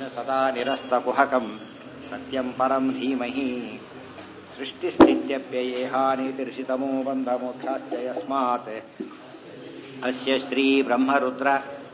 सदा निरस्तकुहकम् सत्यम् परम् धीमहि सृष्टिस्थित्यप्ययेहानितिर्षितमो बन्धमोक्षाश्च यस्मात् अस्य श्रीब्रह्मरुद्र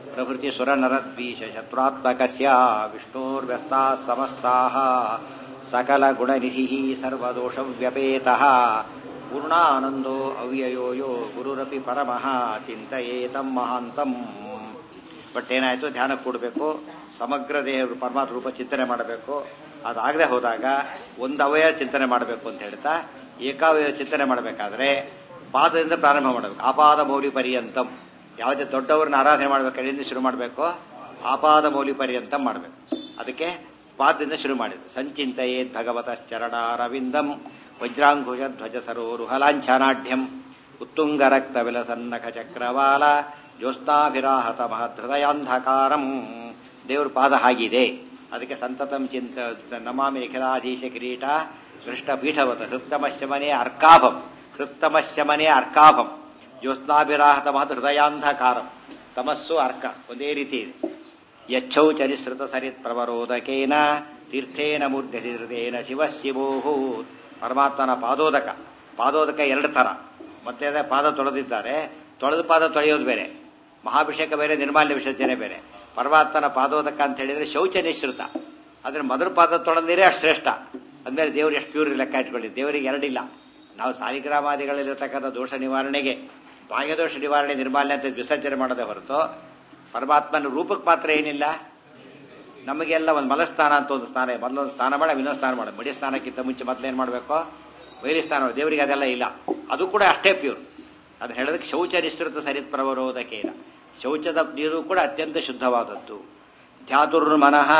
प्रभृतिसुरनरद्वीषशत्रुत्मकस्य विष्णोर्व्यस्ताः समस्ताः सकलगुणनिधिः सर्वदोषव्यपेतः पूर्णानन्दो ಅವ್ಯಯೋ ಯೋ ಗುರುರಪಿ ಪರಮಃ ಚಿಂತಯೇತಂ ಮಹಾಂತಂ. ಬಟ್ ಏನಾಯ್ತು, ಧ್ಯಾನ ಕೂಡಬೇಕು, ಸಮಗ್ರ ದೇಹ ಪರಮಾತ್ಮ ರೂಪ ಚಿಂತನೆ ಮಾಡಬೇಕು. ಅದಾಗದೆ ಹೋದಾಗ ಒಂದು ಅವಯವ ಚಿಂತನೆ ಮಾಡಬೇಕು ಅಂತ ಹೇಳ್ತಾ ಏಕಾವಯವ ಚಿಂತನೆ ಮಾಡಬೇಕಾದ್ರೆ ಪಾದದಿಂದ ಪ್ರಾರಂಭ ಮಾಡಬೇಕು. ಆಪಾದ ಮೌಲಿ ಪರ್ಯಂತಂ. ಯಾವುದೇ ದೊಡ್ಡವ್ರನ್ನ ಆರಾಧನೆ ಮಾಡ್ಬೇಕು, ಎಲ್ಲಿಂದ ಶುರು ಮಾಡಬೇಕು? ಆಪಾದ ಮೌಲಿ ಪರ್ಯಂತಂ ಮಾಡಬೇಕು. ಅದಕ್ಕೆ ಪಾದದಿಂದ ಶುರು ಮಾಡಿದ್ರು. ಸಂಚಿಂತಯೇತ್ ಭಗವತಶ್ಚರಣಾರವಿಂದಂ ವಜ್ರಾಂಕುಶ ಧ್ವಜ ಸರೋರುಹಲಾಂಛನಾಢ್ಯಂ ಉತ್ತುಂಗ ರಕ್ತ ವಿಲಸನ್ನಖ ಚಕ್ರವಾಲ ಜ್ಯೋತ್ಸ್ನಾಭಿರಾಹತ ಮಹೃದಯಾಂಧಕಾರಂ. ದೇವ್ರ ಪಾದ ಹಾಗಿದೆ. ಅದಕ್ಕೆ ಸಂತತಂ ಚಿಂತ ನಮಾಮಿ ನಿಖಿಲಾಧೀಶ ಕಿರೀಟ ಕೃಷ್ಣಪೀಠವತ ಹೃತ್ತಮಶ್ಯಮನೆ ಅರ್ಕಾಭಂ ಹೃತ್ತಮಶ್ಯಮನೆ ಅರ್ಕಾಭಂ ಜ್ಯೋತ್ಸ್ನಾಭಿರಾಹತ ಮಹೃದಯಾಂಧಕಾರಂ. ತಮಸ್ಸು ಅರ್ಕ ಒಂದೇ ರೀತಿ ಇದೆ. ಯಚ್ಛೌ ಚರಿಸೃತ ಸರಿತ್ ಪ್ರವರೋದಕೇನ ತೀರ್ಥೇನ ಮೂರ್ಧೇನ ಶಿವ ಶಿವೋಭೂತ್. ಪರಮಾತ್ಮನ ಪಾದೋದಕ. ಪಾದೋದಕ ಎರಡು ತರ. ಮತ್ತೆ ಪಾದ ತೊಳೆದಿದ್ದಾರೆ, ತೊಳೆದ ಪಾದ ತೊಳೆಯೋದು ಬೇರೆ, ಮಹಾಭಿಷೇಕ ಬೇರೆ, ನಿರ್ಮಾಲ್ಯ ವಿಸರ್ಜನೆ ಬೇರೆ. ಪರಮಾತ್ಮನ ಪಾದೋದಕ ಅಂತ ಹೇಳಿದ್ರೆ ಶೌಚ ನಿಶ್ರಿತ. ಆದ್ರೆ ಮೊದಲು ಪಾದ ತೊಳೆದಿರೇ ಅಷ್ಟು ಶ್ರೇಷ್ಠ. ಅಂದ್ಮೇಲೆ ದೇವರು ಎಷ್ಟು ಪ್ಯೂರ್ ಲೆಕ್ಕ ಇಟ್ಕೊಳ್ಳಿ. ದೇವರಿಗೆ ಎರಡಿಲ್ಲ. ನಾವು ಸಾಲಿಗ್ರಾಮಾದಿಗಳಲ್ಲಿರತಕ್ಕಂಥ ದೋಷ ನಿವಾರಣೆಗೆ, ಬಾಹ್ಯದೋಷ ನಿವಾರಣೆ, ನಿರ್ಮಾಲ್ಯ ಅಂತ ವಿಸರ್ಜನೆ ಮಾಡೋದೇ ಹೊರತು ಪರಮಾತ್ಮನ ರೂಪಕ್ಕೆ ಮಾತ್ರ ಏನಿಲ್ಲ. ನಮಗೆಲ್ಲ ಒಂದು ಮಲಸ್ನಾನ ಅಂತ ಒಂದು ಸ್ನಾನ, ಮೊದಲೊಂದು ಸ್ನಾನ ಮಾಡಿ ಇನ್ನೊಂದು ಸ್ನಾನ ಮಾಡಿ. ಮಡಿ ಸ್ನಾನಕ್ಕಿಂತ ಮುಂಚೆ ಮೊದಲೇನು ಮಾಡಬೇಕು? ಬಯಲಿ ಸ್ನಾನ. ದೇವರಿಗೆ ಅದೆಲ್ಲ ಇಲ್ಲ. ಅದು ಕೂಡ ಅಷ್ಟೇ ಪ್ಯೂರ್. ಅದನ್ನ ಹೇಳೋದಕ್ಕೆ ಶೌಚ ನಿಶ್ರಿತ ಸರಿತ್ ಪ್ರವರೋದಕೇನ. ಶೌಚದ ನೀರು ಕೂಡ ಅತ್ಯಂತ ಶುದ್ಧವಾದದ್ದು. ಧ್ಯಾತುರ್ಮನಃ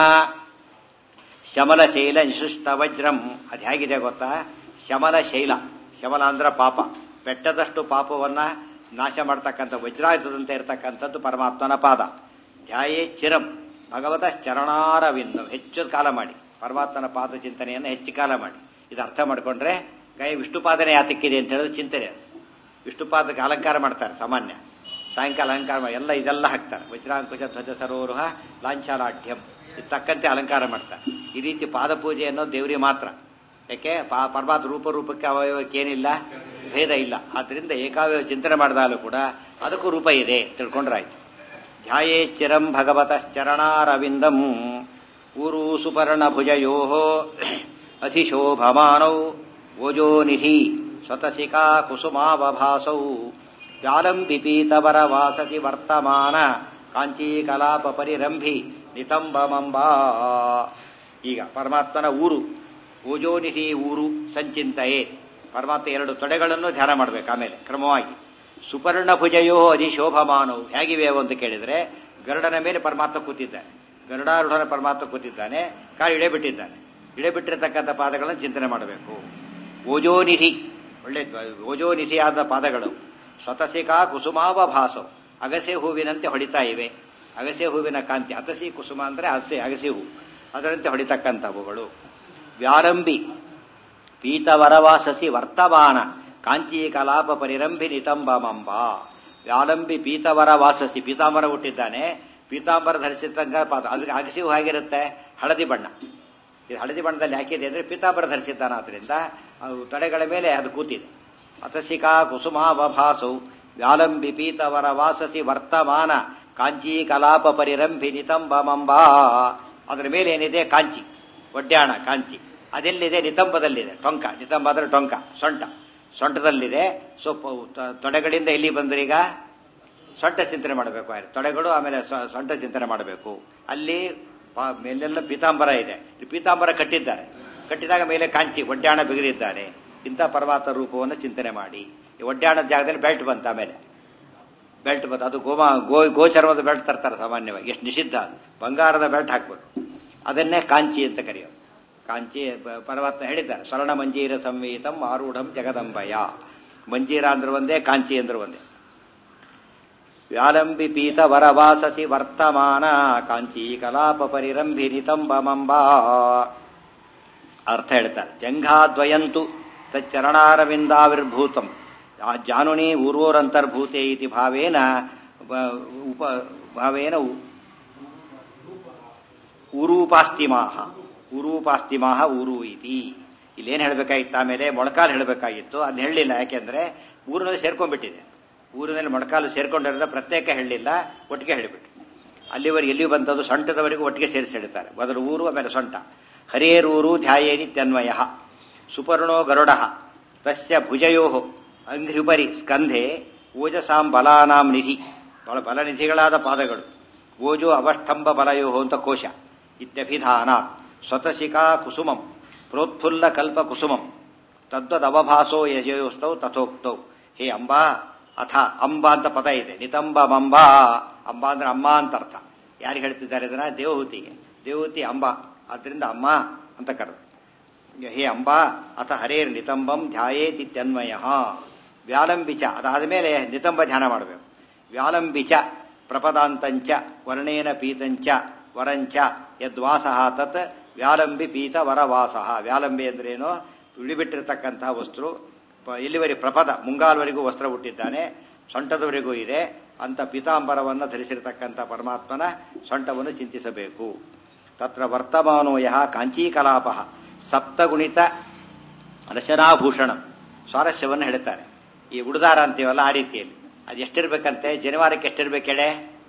ಶಮಲ ಶೈಲ ನಿಶುಷ್ಟ ವಜ್ರಂ. ಅದು ಹೇಗಿದೆ ಗೊತ್ತಾ? ಶಮಲ ಶೈಲ. ಶಮಲ ಅಂದ್ರೆ ಪಾಪ. ಬೆಟ್ಟದಷ್ಟು ಪಾಪವನ್ನ ನಾಶ ಮಾಡ್ತಕ್ಕಂಥ ವಜ್ರಾಯುಧದಂತೆ ಇರತಕ್ಕಂಥದ್ದು ಪರಮಾತ್ಮನ ಪಾದ. ಧ್ಯಾಯೇ ಚಿರಂ ಭಗವತ ಚರಣಾರವಿಂದ. ಹೆಚ್ಚು ಕಾಲ ಮಾಡಿ ಪರಮಾತ್ಮನ ಪಾದ ಚಿಂತನೆಯನ್ನು ಹೆಚ್ಚು ಕಾಲ ಮಾಡಿ. ಇದು ಅರ್ಥ ಮಾಡ್ಕೊಂಡ್ರೆ ಕೈ ವಿಷ್ಣುಪಾದನೆ ಯಾತಕ್ಕಿದೆ ಅಂತ ಹೇಳಿದ್ರೆ ಚಿಂತನೆ. ವಿಷ್ಣುಪಾದಕ್ಕೆ ಅಲಂಕಾರ ಮಾಡ್ತಾರೆ ಸಾಮಾನ್ಯ. ಸಾಯಂಕಾಲ ಅಲಂಕಾರ ಮಾಡಿ ಎಲ್ಲ ಇದೆಲ್ಲ ಹಾಕ್ತಾರೆ. ವಜ್ರಾಂಕುಶ ಧ್ವಜ ಸರೋರುಹ ಲಾಂಛನಾಢ್ಯಂ. ಇದು ತಕ್ಕಂತೆ ಅಲಂಕಾರ ಮಾಡ್ತಾರೆ. ಈ ರೀತಿ ಪಾದ ಪೂಜೆ ಅನ್ನೋದು ದೇವರಿಗೆ ಮಾತ್ರ. ಯಾಕೆ? ಪರಮಾತ್ಮ ರೂಪಕ್ಕೆ ಅವಯವಕ್ಕೆ ಏನಿಲ್ಲ, ಭೇದ ಇಲ್ಲ. ಆದ್ರಿಂದ ಏಕಾವಯವ ಚಿಂತನೆ ಮಾಡಿದಾಗಲೂ ಕೂಡ ಅದಕ್ಕೂ ರೂಪ ಇದೆ ತಿಳ್ಕೊಂಡ್ರಾಯ್ತು. ಧ್ಯಾಯೇ ಚಿರಂ ಭಗವತಶ್ಚರಣಾರವಿಂದಂ ಊರು ಸುಪರ್ಣ ಭುಜಯೋ ಅಧಿಶೋಭಮಾನೌ ಓಜೋನಿಧಿ ಸ್ವತಸಿಕಾ ಕುಸುಮಾವಭಾಸೌ ವ್ಯಾಲಂ ಪಿಪೀತವರ ವಾಸತಿ ವರ್ತಮಾನ ಕಾಂಚೀಕಲಾಪ ಪರಿರಂಭಿ ನಿತಂಬಮಂಬಾ. ಈಗ ಪರಮಾತ್ಮನ ಊರು ಓಜೋನಿಧಿ ಊರು ಸಂಚಿಂತಯೇ. ಪರಮಾತ್ಮ ಎರಡು ತೊಡೆಗಳನ್ನು ಧ್ಯಾನ ಮಾಡಬೇಕು. ಆಮೇಲೆ ಕ್ರಮವಾಗಿ ಸುಪರ್ಣ ಭುಜಯೋ ಅಧಿಶೋಭಮಾನವು ಹೇಗಿವೆ ಅಂತ ಕೇಳಿದ್ರೆ, ಗರುಡನ ಮೇಲೆ ಪರಮಾತ್ಮ ಕೂತಿದ್ದಾನೆ, ಗರುಡಾರೂಢನ ಪರಮಾತ್ಮ ಕೂತಿದ್ದಾನೆ, ಕಾಲು ಇಳೆಬಿಟ್ಟಿದ್ದಾನೆ. ಇಳೆಬಿಟ್ಟಿರತಕ್ಕಂಥ ಪಾದಗಳನ್ನು ಚಿಂತನೆ ಮಾಡಬೇಕು. ಓಜೋನಿಧಿ, ಒಳ್ಳೆ ಓಜೋನಿಧಿಯಾದ ಪಾದಗಳು. ಸ್ವತಸಿಕಾ ಕುಸುಮಾವಭಾಸವು, ಅಗಸೆ ಹೂವಿನಂತೆ ಹೊಡಿತಾ ಇವೆ. ಅಗಸೆ ಹೂವಿನ ಕಾಂತಿ. ಅತಸಿ ಕುಸುಮ ಅಂದ್ರೆ ಅಗಸೆ ಹೂ, ಅದರಂತೆ ಹೊಡಿತಕ್ಕಂಥವುಗಳು. ವ್ಯಾರಂಭಿ ಪೀತವರವಾಸಸಿ ವರ್ತಮಾನ ಕಾಂಚಿ ಕಲಾಪ ಪರಿರಂಭಿ ನಿತಂಬಮಂಬ. ವ್ಯಾಲಂಬಿ ಪೀತವರ ವಾಸಸಿ, ಪೀತಾಂಬರ ಹುಟ್ಟಿದ್ದಾನೆ, ಪೀತಾಂಬರ ಧರಿಸಿದಂಗ ಪಾದ. ಅದಕ್ಕೆ ಅಗಸಿ ಹೂ ಹೇಗಿರುತ್ತೆ? ಹಳದಿ ಬಣ್ಣ. ಇದು ಹಳದಿ ಬಣ್ಣದಲ್ಲಿ ಹಾಕಿದೆ ಅಂದ್ರೆ ಪೀತಾಂಬರ ಧರಿಸಿದ್ದಾನೆ. ಆದ್ರಿಂದ ತೊಡೆಗಳ ಮೇಲೆ ಅದು ಕೂತಿದೆ. ಅತಸಿಕಾ ಕುಸುಮಾವಭಾಸೌ ವ್ಯಾಲಂಬಿ ಪೀತವರ ವಾಸಸಿ ವರ್ತಮಾನ ಕಾಂಚಿ ಕಲಾಪ ಪರಿರಂಭಿ ನಿತಂಬಮಂಬ. ಅದರ ಮೇಲೆ ಏನಿದೆ? ಕಾಂಚಿ, ಒಡ್ಯಾಣ ಕಾಂಚಿ. ಅದೆಲ್ಲಿದೆ? ನಿತಂಬದಲ್ಲಿದೆ. ಟೊಂಕ. ನಿತಂಬ ಅಂದ್ರೆ ಟೊಂಕ, ಸೊಂಟ. ಸೊಂಟದಲ್ಲಿದೆ. ಸೊ ತೊಡೆಗಳಿಂದ ಎಲ್ಲಿ ಬಂದ್ರೆ ಈಗ ಸೊಂಟ ಚಿಂತನೆ ಮಾಡಬೇಕು. ತೊಡೆಗಳು ಆಮೇಲೆ ಸೊಂಟ ಚಿಂತನೆ ಮಾಡಬೇಕು. ಅಲ್ಲಿ ಮೇಲೆಲ್ಲ ಪೀತಾಂಬರ ಇದೆ. ಪೀತಾಂಬರ ಕಟ್ಟಿದ್ದಾರೆ. ಕಟ್ಟಿದಾಗ ಮೇಲೆ ಕಾಂಚಿ, ಒಡ್ಯಾಣ ಬಿಗಿದಿದ್ದಾನೆ. ಇಂಥ ಪರಮಾತ್ಮ ರೂಪವನ್ನು ಚಿಂತನೆ ಮಾಡಿ. ಈ ಒಡ್ಯಾಣದ ಜಾಗದಲ್ಲಿ ಬೆಲ್ಟ್ ಬಂತ. ಆಮೇಲೆ ಬೆಲ್ಟ್ ಬಂತು. ಅದು ಗೋಚರ್ಮದ ಬೆಲ್ಟ್ ತರ್ತಾರೆ ಸಾಮಾನ್ಯವಾಗಿ. ಎಷ್ಟು ನಿಷಿದ್ಧ. ಬಂಗಾರದ ಬೆಲ್ಟ್ ಹಾಕ್ಬೇಕು. ಅದನ್ನೇ ಕಾಂಚಿ ಅಂತ ಕರೆಯೋದು. ಕಾಂಚಿ ಪರಮಾತ್ಮ ಹೇಳಿದ್ದಾರೆ. ಸ್ವರ್ಣ ಮಂಜೀರ ಸಂವೀತಂ ಆರೂಢಂ ಜಗದಂಬಯ. ಮಂಜೀರ ಅಂದ್ರೆ ಒಂದೇ, ಕಾಂಚಿ ಅಂದ್ರೆ ಒಂದೇ. ವ್ಯಾಲಂಬಿ ಪೀತ ವರವಾಸಸಿ ವರ್ತಮಾನ ಕಾಂಚಿ ಕಲಾಪ ಪರಿರಂಭಿ ನಿತಂಬಮಂಬ. ಅರ್ಥ ಹೇಳ್ತಾರೆ. ಜಂಘಾದ್ವಯಂತು ತಚ್ಚರಣಾರವಿಂದಾವಿರ್ಭೂತಂ ಜಾನುನಿ ಊರ್ವೋರಂತರ್ಭೂತೆ ಇತಿ ಭಾವೇನ ಊರೂಪಾಸ್ತಿಮಾಹ ಊರೂಪಾಸ್ತಿಮಾಹ ಊರು ಇತಿ. ಇಲ್ಲೇನು ಹೇಳಬೇಕಾಗಿತ್ತು, ಆಮೇಲೆ ಮೊಳಕಾಲು ಹೇಳಬೇಕಾಗಿತ್ತು, ಅದನ್ನ ಹೇಳಲಿಲ್ಲ. ಯಾಕೆಂದ್ರೆ ಊರಿನಲ್ಲಿ ಸೇರ್ಕೊಂಡ್ಬಿಟ್ಟಿದೆ. ಊರಿನಲ್ಲಿ ಮೊಳಕಾಲು ಸೇರ್ಕೊಂಡಿರೋದ ಪ್ರತ್ಯೇಕ ಹೇಳಲಿಲ್ಲ, ಒಟ್ಟಿಗೆ ಹೇಳಿಬಿಟ್ಟು. ಅಲ್ಲಿವರೆಗೆ ಎಲ್ಲಿಯೂ ಬಂತದ್ದು ಸೊಂಟದವರೆಗೂ ಒಟ್ಟಿಗೆ ಸೇರಿಸಿ ಹೇಳ್ತಾರೆ. ಮೊದಲು ಊರು, ಆಮೇಲೆ ಸೊಂಟ. ಹರೇರೂರು ಧ್ಯಾಯೇನಿ ತನ್ಮಯ ಸುಪರ್ಣೋ ಗರುಡ ತಸ್ಯ ಭುಜಯೋ ಅಂಘ್ರಿಪರಿ ಸ್ಕಂಧೆ ಓಜಸಾಂ ಬಲಾನಾಂ ನಿಧಿ, ಬಹಳ ಬಲನಿಧಿಗಳಾದ ಪಾದಗಳು. ಓಜೋ ಅವಷ್ಟಂಬ ಬಲಯೋ ಅಂತ ಕೋಶ. ಇತ್ಯಭಿಧಾನ ಸ್ವತಶಿಖಾ ಕುಸುಮಂ ಪ್ರೋತ್ಫುಲ್ಲ ಕಲ್ಪ ಕುಸುಮಂ ತದ್ವದವಭಾಸೋ ಯಜಯೋಸ್ತೌ ತಥೋಕ್ತೌ. ಹೇ ಅಂಬಾ, ಅಥ ಅಂಬಾ ಅಂತ ಪದ ಇದೆ. ನಿತಂಬಮಂಬಾ, ಅಂಬಾ ಅಂದ್ರೆ ಅಮ್ಮ ಅಂತ ಅರ್ಥ. ಯಾರಿಗೆ ಹೇಳ್ತಿದ್ದಾರೆ ಇದನ್ನ? ದೇವಹೂತಿಗೆ. ದೇವಹೂತಿ ಅಂಬಾ, ಆದ್ರಿಂದ ಅಮ್ಮ ಅಂತ ಕರೆದು. ಹೇ ಅಂಬಾ ಅಥ ಹರೇರ್ ನಿತಂಬಂ ಧ್ಯಾಯೇತಿತ್ಯನ್ವಯ. ವ್ಯಾಲಂಬಿಚ, ಅದಾದ ಮೇಲೆ ನಿತಂಬ ಧ್ಯಾನ ಮಾಡಬೇಕು. ವ್ಯಾಲಂಬಿಚ ಪ್ರಪದಾಂತಂಚ ವರ್ಣೇನ ಪೀತಂಚ ವರಂಚ ಯದ್ವಾಸಃ ತತ್ ವ್ಯಾಲಂಬಿ ಪೀತ ವರವಾಸಃ. ವ್ಯಾಲಂಬಿ ಅಂದ್ರೇನು? ಇಳಿಬಿಟ್ಟಿರತಕ್ಕಂತಹ ವಸ್ತು. ಎಲ್ಲಿವರೆಗೆ? ಪ್ರಪದ, ಮುಂಗಾಲ್ವರೆಗೂ ವಸ್ತ್ರ ಹುಟ್ಟಿದ್ದಾನೆ, ಸೊಂಟದವರೆಗೂ ಇದೆ ಅಂತ ಪೀತಾಂಬರವನ್ನು ಧರಿಸಿರತಕ್ಕಂಥ ಪರಮಾತ್ಮನ ಸೊಂಟವನ್ನು ಚಿಂತಿಸಬೇಕು. ತತ್ರ ವರ್ತಮಾನೋ ಯಃ ಕಾಂಚೀಕಲಾಪ ಸಪ್ತಗುಣಿತ ರಚನಾಭೂಷಣ. ಸ್ವಾರಸ್ಯವನ್ನು ಹೇಳ್ತಾರೆ. ಈ ಉಡುದಾರ ಅಂತೀವಲ್ಲ, ಆ ರೀತಿಯಲ್ಲಿ ಅದು ಎಷ್ಟಿರ್ಬೇಕಂತೆ? ಜನಿವಾರಕ್ಕೆ ಎಷ್ಟಿರ್ಬೇಕು ಹೇಳೆ?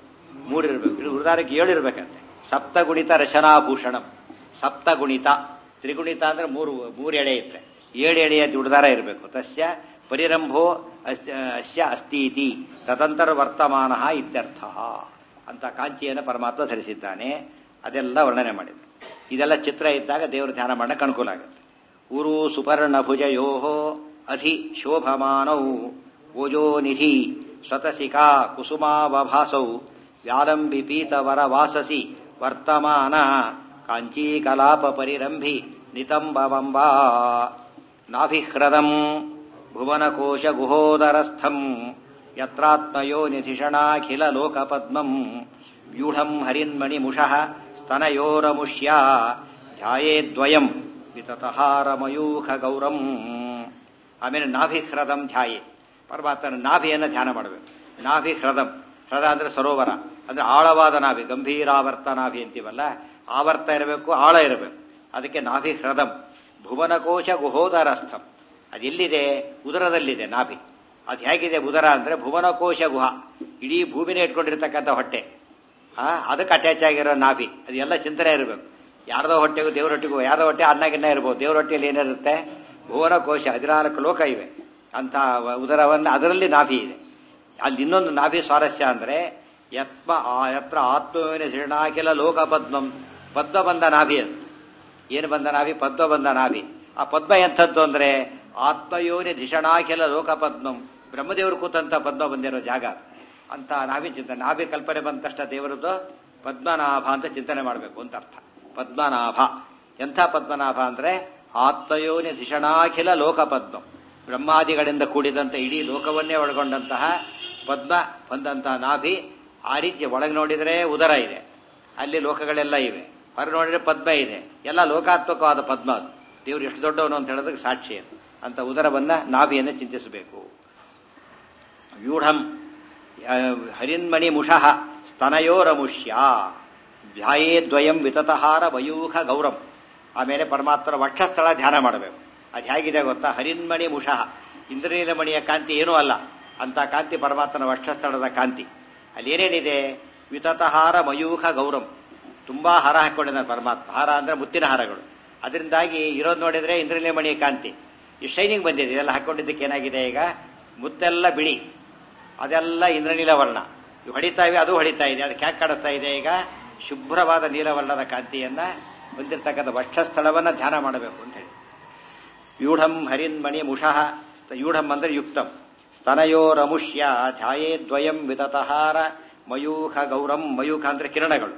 3 ಇರಬೇಕು. ಇದು ಉಡುದಾರಕ್ಕೆ 7 ಇರ್ಬೇಕಂತೆ. ಸಪ್ತಗುಣಿತ ರಚನಾಭೂಷಣ. ಸಪ್ತಗುಣಿತ, ತ್ರಿಗುಣಿತ ಅಂದ್ರೆ 3 ಎಳೆ ಇದ್ರೆ 7 ಎಳೆಯ ಉಡುದಾರ ಇರಬೇಕು. ತಸ್ಯ ಪರಿರಂಭೋ ಅಸ್ಯ ಅಸ್ತೀತಿ ತದಂತರ ವರ್ತಮಾನ ಇತ್ಯರ್ಥ ಅಂತ ಕಾಂಚಿಯನ್ನು ಪರಮಾತ್ಮ ಧರಿಸಿದ್ದಾನೆ. ಅದೆಲ್ಲ ವರ್ಣನೆ ಮಾಡಿದ್ರು. ಇದೆಲ್ಲ ಚಿತ್ರ ಇದ್ದಾಗ ದೇವರು ಧ್ಯಾನ ಮಾಡಕ್ಕೆ ಅನುಕೂಲ ಆಗುತ್ತೆ. ಊರು ಸುಪರ್ಣ ಭುಜಯೋ ಅಧಿ ಶೋಭಮಾನೌ ಓಜೋ ನಿಧಿ ಸ್ವತಶಿಖಾ ಕುಸುಮಾವಭಾಸೌ ವ್ಯಾಲಂಬಿ ಪೀತವರ ವಾಸಸಿ ವರ್ತಮಾನ ಕಾಂಚೀಕಲಾಪ ಪರಿರಂಭಿ ನಿತಂಬವಂಬಾ. ನಾಭಿಹೃದಂ ಭುವನಕೋಶ ಗುಹೋದರಸ್ಥಂ ಯತ್ರಾತ್ಮಯೋ ನಿಧಿಷಣಾಖಿಲ ಲೋಕಪದ್ಮಂ ವ್ಯೂಢಂ ಹರಿನ್ಮಣಿಮುಷಃ ಸ್ತನಯೋರಮುಷ್ಯ ಧ್ಯಾಯೇದ್ವಯಂ ವಿತತಹಾರಮಯೂಖ ಗೌರಂ. ಆಮೇಲೆ ನಾಭಿಹೃದಂ ಧ್ಯಾಯೇ, ಪರಮಾತ್ಮನ ನಾಭಿಯನ್ನು ಧ್ಯಾನ ಮಾಡಬೇಕು. ನಾಭಿಹೃದಂ, ಹೃದ ಅಂದ್ರೆ ಸರೋವರ, ಅಂದ್ರೆ ಆಳವಾದ ನಾಭಿ, ಗಂಭೀರಾವರ್ತ ನಾಭಿ ಅಂತೀವಲ್ಲ, ಆವರ್ತ ಇರಬೇಕು, ಆಳ ಇರಬೇಕು. ಅದಕ್ಕೆ ನಾಭಿಹೃದಂ. ಭುವನಕೋಶ ಗುಹೋದರಸ್ಥಂ, ಅದೆಲ್ಲಿದೆ? ಉದರದಲ್ಲಿದೆ ನಾಭಿ. ಅದು ಹೇಗಿದೆ ಉದರ ಅಂದ್ರೆ? ಭುವನಕೋಶ ಗುಹ, ಇಡೀ ಭೂಮಿನೇ ಇಟ್ಕೊಂಡಿರ್ತಕ್ಕಂಥ ಹೊಟ್ಟೆ, ಅದಕ್ಕೆ ಅಟ್ಯಾಚ್ ಆಗಿರೋ ನಾಭಿ. ಅದೆಲ್ಲ ಚಿಂತನೆ ಇರಬೇಕು. ಯಾರ್ದೋ ಹೊಟ್ಟೆಗೂ ದೇವ್ರ ಹೊಟ್ಟೆಗೂ, ಯಾರ್ದೋ ಹೊಟ್ಟೆ ಅನ್ನಗಿನ್ನ ಇರ್ಬೋದು, ದೇವ್ರ ಹೊಟ್ಟೆಯಲ್ಲಿ ಏನಿರುತ್ತೆ? ಭುವನಕೋಶ, 14 ಲೋಕ ಇವೆ. ಅಂತ ಉದರವನ್ನ ಅದರಲ್ಲಿ ನಾಭಿ ಇದೆ. ಅಲ್ಲಿ ಇನ್ನೊಂದು ನಾಭಿ ಸ್ವಾರಸ್ಯ ಅಂದ್ರೆ ಯತ್ರ ಆತ್ಮವೇನ ಶರಣಾಖಿಲ ಲೋಕ ಪದ್ಮಂ. ಪದ್ಮ ಬಂದ ನಾಭಿ ಅದು. ಏನು ಬಂದ ನಾಭಿ? ಪದ್ಮ ಬಂದ ನಾಭಿ. ಆ ಪದ್ಮ ಎಂಥದ್ದು ಅಂದ್ರೆ ಆತ್ಮಯೋನಿ ಧಿಷಣಾಖಿಲ ಲೋಕ ಪದ್ಮಂ. ಬ್ರಹ್ಮದೇವರು ಕೂತಂತ ಪದ್ಮ ಬಂದಿರೋ ಜಾಗ ಅಂತ ನಾಭಿ ಚಿಂತನೆ. ನಾಭಿ ಕಲ್ಪನೆ ಬಂದ ತಕ್ಷಣ ದೇವರದ್ದು ಪದ್ಮನಾಭ ಅಂತ ಚಿಂತನೆ ಮಾಡಬೇಕು ಅಂತ ಅರ್ಥ. ಪದ್ಮನಾಭ ಎಂಥ ಪದ್ಮನಾಭ ಅಂದ್ರೆ ಆತ್ಮಯೋನಿ ಧಿಷಣಾಖಿಲ ಲೋಕ ಪದ್ಮಂ. ಬ್ರಹ್ಮಾದಿಗಳಿಂದ ಕೂಡಿದಂತ ಇಡೀ ಲೋಕವನ್ನೇ ಒಳಗೊಂಡಂತಹ ಪದ್ಮ ಬಂದಂತಹ ನಾಭಿ. ಆ ರೀತಿ ಒಳಗೆ ನೋಡಿದ್ರೆ ಉದರ ಇದೆ, ಅಲ್ಲಿ ಲೋಕಗಳೆಲ್ಲ ಇವೆ. ಹೊರ ನೋಡಿದ್ರೆ ಪದ್ಮ ಇದೆ, ಎಲ್ಲ ಲೋಕಾತ್ಮಕವಾದ ಪದ್ಮ. ಅದು ದೇವರು ಎಷ್ಟು ದೊಡ್ಡವನು ಅಂತ ಹೇಳೋದಕ್ಕೆ ಸಾಕ್ಷಿ ಅದು. ಅಂತ ಉದರವನ್ನ ನಾಭಿಯನ್ನು ಚಿಂತಿಸಬೇಕು. ವ್ಯೂಢಂ ಹರಿನ್ಮಣಿ ಮುಷಃ ಸ್ತನಯೋರಮುಷ್ಯ ಧ್ಯಾಯೇದ್ವಯಂ ವಿತತಹಾರ ವಯೂಖ ಗೌರಂ. ಆಮೇಲೆ ಪರಮಾತ್ಮನ ವಕ್ಷಸ್ಥಳ ಧ್ಯಾನ ಮಾಡಬೇಕು. ಅದು ಹೇಗಿದೆ ಗೊತ್ತಾ? ಹರಿನ್ಮಣಿ ಮುಷಃ, ಇಂದ್ರನೀಲ ಮಣಿಯ ಕಾಂತಿ ಏನೂ ಅಲ್ಲ ಅಂತ ಕಾಂತಿ ಪರಮಾತ್ಮನ ವಕ್ಷಸ್ಥಳದ ಕಾಂತಿ. ಅಲ್ಲಿ ಏನೇನಿದೆ? ವಿತತಹಾರ ಮಯೂಖ ಗೌರಂ, ತುಂಬಾ ಹಾರ ಹಾಕೊಂಡಿದ್ದಾನೆ ಪರಮಾತ್ಮ. ಹಾರ ಅಂದ್ರೆ ಮುತ್ತಿನ ಹಾರಗಳು. ಅದರಿಂದಾಗಿ ಇರೋದು ನೋಡಿದ್ರೆ ಇಂದ್ರನೀಲ ಮಣಿಯ ಕಾಂತಿ. ಈ ಶೈನಿಂಗ್ ಬಂದಿದೆ. ಇದೆಲ್ಲ ಹಾಕೊಂಡಿದ್ದಕ್ಕೆ ಏನಾಗಿದೆ? ಈಗ ಮುತ್ತೆಲ್ಲ ಬಿಳಿ, ಅದೆಲ್ಲ ಇಂದ್ರನೀಲ ವರ್ಣ. ಇವು ಹೊಡಿತಾ ಇವೆ, ಅದು ಹೊಡಿತಾ ಇದೆ. ಅದಕ್ಕೆ ಯಾಕೆ ಕಾಣಿಸ್ತಾ ಇದೆ? ಈಗ ಶುಭ್ರವಾದ ನೀಲವರ್ಣದ ಕಾಂತಿಯನ್ನ ಹೊಂದಿರತಕ್ಕಂಥ ವಕ್ಷಸ್ಥಳವನ್ನ ಧ್ಯಾನ ಮಾಡಬೇಕು ಅಂತ ಹೇಳಿ. ಯೂಢಂ ಹರಿನ್ಮಣಿ ಮುಷಃ, ಯೂಢಂ ಅಂದ್ರೆ ಯುಕ್ತಂ, ಸ್ತನಯೋರಮುಷ್ಯ ಧ್ಯಾಯೇದ್ವಯಂ ವಿತತಹಾರ ಮಯೂಖ ಗೌರಂ. ಮಯೂಖ ಅಂದ್ರೆ ಕಿರಣಗಳು.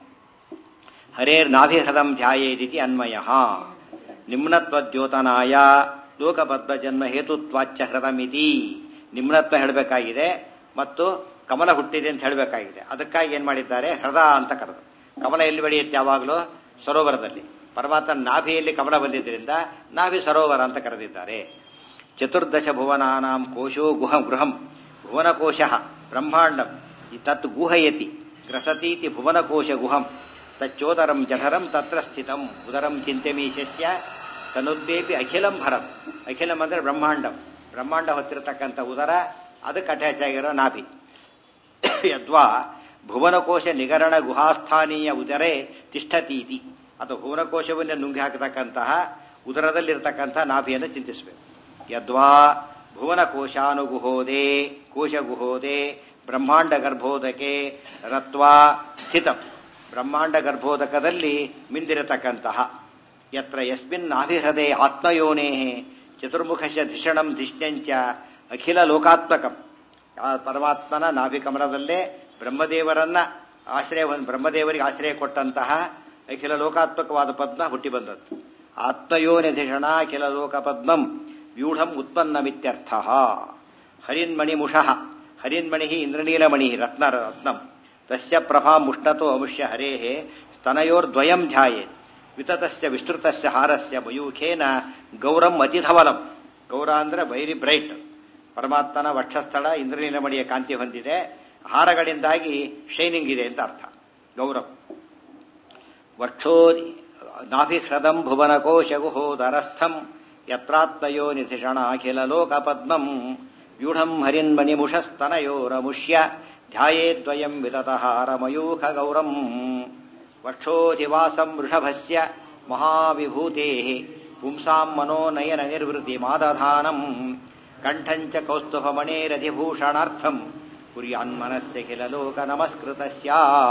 ಹರೇರ್ ನಾಭಿಹೃದಂ ಧ್ಯಾಯೇದಿತಿ ಅನ್ವಯ. ನಿಮ್ನತ್ವದ್ಯೋತನಾಯ ಲೋಕಪದ್ಮ ಜನ್ಮ ಹೇತುತ್ವಾಚ್ಯ ಹೃದಮಿತಿ. ನಿಮ್ನತ್ವ ಹೇಳಬೇಕಾಗಿದೆ ಮತ್ತು ಕಮಲ ಹುಟ್ಟಿದೆ ಅಂತ ಹೇಳಬೇಕಾಗಿದೆ. ಅದಕ್ಕಾಗಿ ಏನ್ ಮಾಡಿದ್ದಾರೆ? ಹೃದ ಅಂತ ಕರೆದು. ಕಮಲ ಎಲ್ಲಿ ಬೆಳೆಯುತ್ತೆ? ಯಾವಾಗಲೂ ಸರೋವರದಲ್ಲಿ. ಪರಮಾತ್ಮ ನಾಭಿಯಲ್ಲಿ ಕಮಲ ಬಂದಿದ್ದರಿಂದ ನಾಭಿ ಸರೋವರ ಅಂತ ಕರೆದಿದ್ದಾರೆ. ಚತುರ್ದಶ ಭುವನಾನಾಂ ಕೋಶೋ ಗೃಹಂ ಭುವನಕೋಶ ಬ್ರಹ್ಮಾಂಡಂ ತತ್ ಗುಹಯತಿ ಗ್ರಸತೀತಿ ಭುವನಕೋಶ ಗುಹಂ ತಚ್ಚೋದರಂ ಜಠರಂ ತತ್ರ ಸ್ಥಿತಂ ಉದರಂ ಚಿಂತ್ಯಮೀಶಸ್ಯ ತನುದ್ದೇಪಿ ಅಖಿಲಂ ಭರಂ. ಅಖಿಲಂ ಅಂದ್ರೆ ಬ್ರಹ್ಮಾಂಡಂ. ಬ್ರಹ್ಮಾಂಡ ಹೊತ್ತಿರತಕ್ಕಂಥ ಉದರ, ಅದಕ್ಕೆ ಅಟ್ಯಾಚ್ ಆಗಿರೋ ನಾಭಿ. ಯದ್ವಾ ಭುವನಕೋಶ ನಿಗರಣ ಗುಹಾಸ್ಥಾನೀಯ ಉದರೇ ತಿಷ್ಠತೀತಿ, ಅಥವಾ ಭುವನಕೋಶವನ್ನೇ ನುಂಗಿ ಹಾಕತಕ್ಕಂತಹ ಉದರದಲ್ಲಿರ್ತಕ್ಕಂಥ ನಾಭಿಯನ್ನು ಚಿಂತಿಸಬೇಕು. ಯದ್ವಾ ಭುವನಕೋಶಾನುಗುಹೋದೆ ಕೋಶಗುಹೋದೆ ಬ್ರಹ್ಮಾಂಡ ಗರ್ಭೋದಕೆ ರತ್ವಾ ಸ್ಥಿತಂ, ಬ್ರಹ್ಮಾಂಡ ಗರ್ಭೋದಕದಲ್ಲಿ ಮಿಂದಿರತಕ್ಕಂತಹ ಯತ್ರ ಯಸ್ಮಿನ್ ನಾಭಿಹೃದಯ ಆತ್ಮಯೋನೇ ಚತುರ್ಮುಖಶ ಧಿಷಣಂ ಧಿಷ್ಣ್ಯಂಚ ಅಖಿಲ ಲೋಕಾತ್ಮಕಂ. ಆ ಪರಮಾತ್ಮನ ನಾಭಿಕಮಲದಲ್ಲೇ ಬ್ರಹ್ಮದೇವರನ್ನ ಬ್ರಹ್ಮದೇವರಿಗೆ ಆಶ್ರಯ ಕೊಟ್ಟಂತಹ ಅಖಿಲ ಲೋಕಾತ್ಮಕವಾದ ಪದ್ಮ ಹುಟ್ಟಿ ಬಂದದ್ದು. ಆತ್ಮಯೋನಿಧಿಷಣ ಅಖಿಲ ಲೋಕ ಪದ್ಮಂ ವ್ಯೂಢಂ ಉತ್ಪನ್ನಮಿತ್ಯರ್ಥ. ಹರಿನ್ಮಣಿ ಮುಷಃ, ಹರಿನ್ಮಣಿ ಇಂದ್ರನೀಲಮಣಿ ರತ್ನಂ ತಸ್ಯ ಪ್ರಭಾ ಮುಷ್ಣತೋ ಅಮುಷ್ಯ ಹರೇಃ ಸ್ತನಯೋರ್ದ್ವಯಂ ಧ್ಯಾಯೇತ್ ವಿತತಸ್ಯ ವಿಸ್ತೃತಸ್ಯ ಹಾರಸ್ಯ ಮಯೂಖೇನ ಗೌರಂ ಅತಿಧವಲಂ. ಗೌರ ಅಂದ್ರೆ ವೈರಿ ಬ್ರೈಟ್. ಪರಮಾತ್ಮನ ವಕ್ಷಸ್ಥಳ ಇಂದ್ರನೀಲಮಣಿಯ ಕಾಂತಿ ಹೊಂದಿದೆ, ಹಾರಗಳಿಂದಾಗಿ ಶೈನಿಂಗ್ ಇದೆ ಅಂತ ಅರ್ಥ. ಗೌರವ್ ವಕ್ಷೋ ನಾಭಿಹೃದಂ ಭುವನಕೋಶಗುಹೋದರಸ್ಥಂ ಯತ್ರಾತ್ಮಯೋ ನಿಧಿಷಣ ಅಖಿಲ ಲೋಕ ಪದ್ಮಂ ವ್ಯೂಢಂ ಹರಿನ್ಮಣಿಮುಷಸ್ತನಯೋರಮುಷ್ಯ ಧ್ಯಾಯೇದ್ವಯಂ ವಿತತಃ ಹಾರಮಯೂಖ ಗೌರಂ. ವಕ್ಷೋಧಿವಾಸಂ ವೃಷಭಸ್ಯ ಮಹಾವಿಭೂತೇಃ ಪುಂಸಾಂ ಮನೋನಯನ ನಿರ್ವೃತಿ ಮಾದಧಾನಂ ಕಂಠಂಚ ಕೌಸ್ತುಭಮಣೇರಧಿಭೂಷಣಾರ್ಥಂ ಕುರ್ಯಾನ್ಮನಸ್ಯ ಖಿಲ ಲೋಕ ನಮಸ್ಕೃತಸ್ಯ.